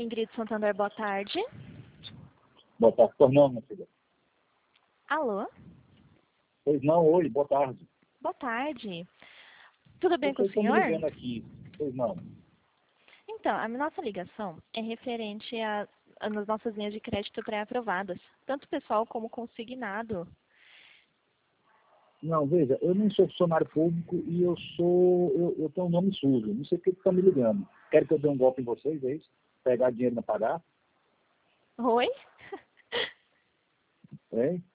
Ingrid Santander, boa tarde. Boa tarde. Pois não, minha filha. Alô? Pois não, oi, boa tarde. Boa tarde. Tudo bem com o Vocês estão me senhor? ligando aqui. Pois não. Então, a nossa ligação é referente às nossas linhas de crédito pré-aprovadas, tanto pessoal como consignado. Não, veja, eu não sou funcionário público e eu tenho um nome sujo. Não sei por que estão me ligando. Querem que eu dê um golpe em vocês, é isso? Pegar dinheiro para pagar? Oi? Hein?